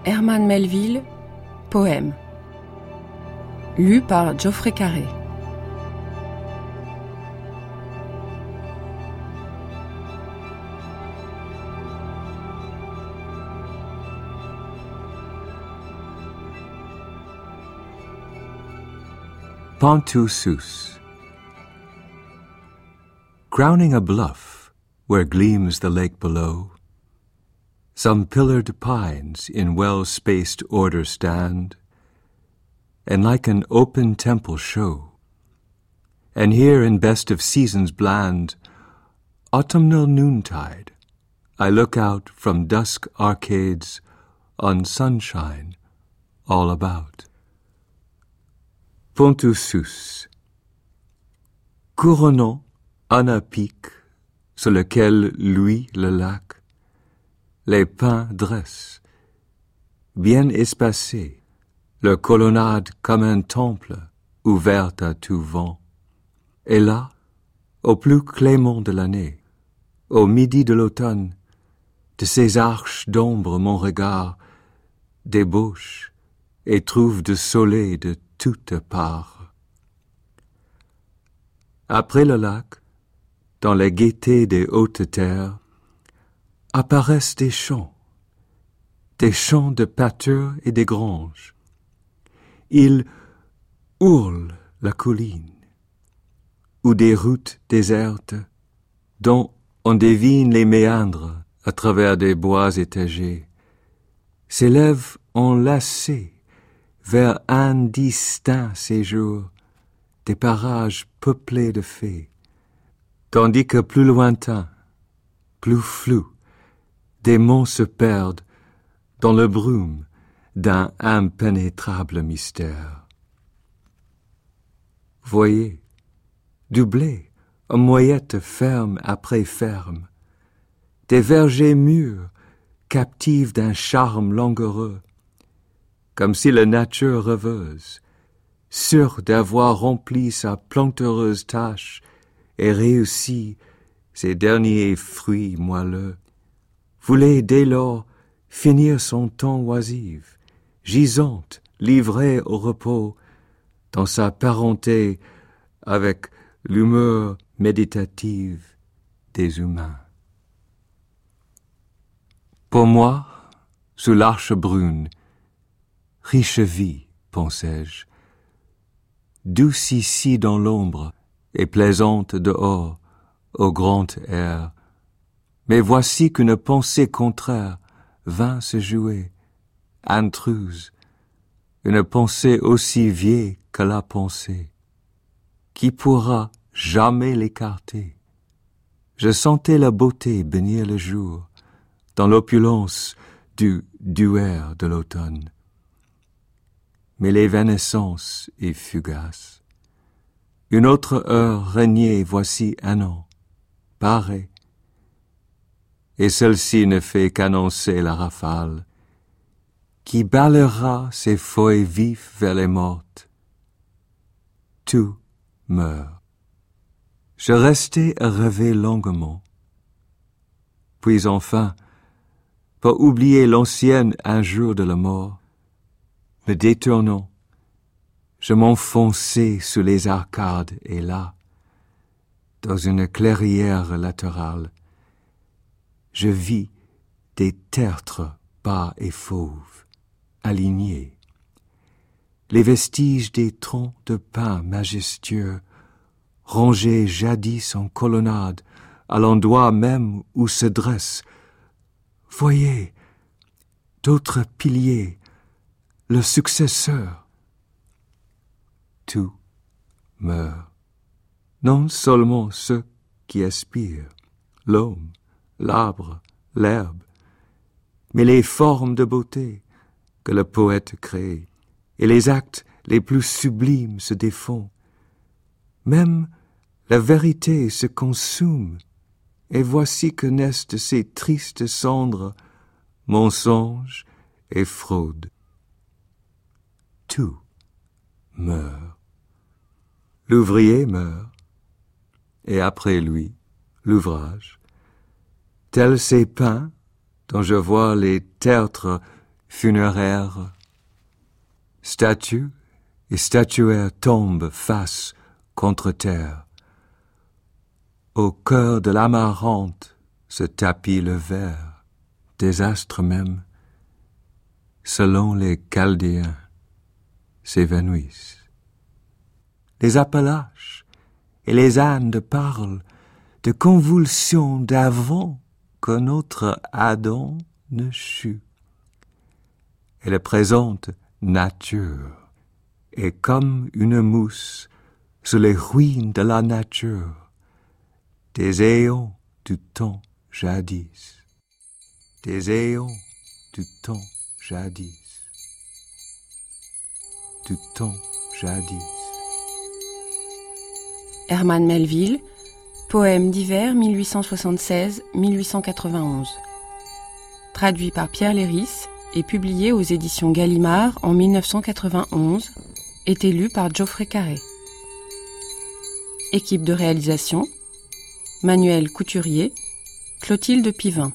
Herman Melville, Poème. Lu par Geoffrey Carré. Pont-aux-Sources. Crowning a bluff where gleams the lake below, some pillared pines in well-spaced order stand, and like an open temple show. And here in best of seasons bland, autumnal noontide, I look out from dusk arcades on sunshine all about. Pont-aux-Sources. Couronnant un pic sur lequel luit le lac, les pins dressent, bien espacés, leur colonnade comme un temple ouverte à tout vent. Et là, au plus clément de l'année, au midi de l'automne, de ces arches d'ombre mon regard débauche et trouve de soleil de toutes parts. Après le lac, dans les gaietés des hautes terres, apparaissent des champs de pâtures et des granges. Ils hurlent la colline, ou des routes désertes, dont on devine les méandres à travers des bois étagés, s'élèvent enlacés vers un distinct séjour des parages peuplés de fées, tandis que plus lointain, plus flou, des monts se perdent dans le brume d'un impénétrable mystère. Voyez, du blé, en moyette ferme après ferme, des vergers mûrs, captifs d'un charme langoureux, comme si la nature rêveuse, sûre d'avoir rempli sa plantureuse tâche et réussi ses derniers fruits moelleux, voulait dès lors finir son temps oisif, gisante, livrée au repos, dans sa parenté avec l'humeur méditative des humains. Pour moi, sous l'arche brune, riche vie, pensais-je, douce ici dans l'ombre et plaisante dehors au grand air, mais voici qu'une pensée contraire vint se jouer, intruse, une pensée aussi vieille que la pensée. Qui pourra jamais l'écarter? Je sentais la beauté bénir le jour, dans l'opulence du duaire de l'automne. Mais l'évanescence est fugace. Une autre heure régnait voici un an, pareil, et celle-ci ne fait qu'annoncer la rafale, qui balayera ses feuilles vives vers les mortes. Tout meurt. Je restai à rêver longuement. Puis enfin, pour oublier l'ancienne injure de la mort, me détournant, je m'enfonçai sous les arcades et là, dans une clairière latérale, je vis des tertres bas et fauves, alignés, les vestiges des troncs de pins majestueux, rangés jadis en colonnade, à l'endroit même où se dressent, voyez, d'autres piliers, le successeur. Tout meurt. Non seulement ceux qui aspirent, l'homme, l'arbre, l'herbe, mais les formes de beauté que le poète crée, et les actes les plus sublimes se défont. Même la vérité se consume, et voici que naissent de ces tristes cendres mensonges et fraude. Tout meurt. L'ouvrier meurt, et après lui, l'ouvrage, tels ces pins dont je vois les tertres funéraire. Statues et statuaires tombent face contre terre. Au cœur de l'amarante se tapit le verre, des astres même, selon les Chaldéens, s'évanouissent. Les Appalaches et les Andes parlent de convulsions d'avant que notre Adam ne chut. Et la présente nature est comme une mousse sur les ruines de la nature, des éons du temps jadis, des éons du temps jadis, du temps jadis. Herman Melville, Poèmes d'hiver 1876-1891. Traduit par Pierre Léris et publié aux éditions Gallimard en 1991, est lu par Geoffrey Carré. Équipe de réalisation, Manuel Couturier, Clotilde Pivin.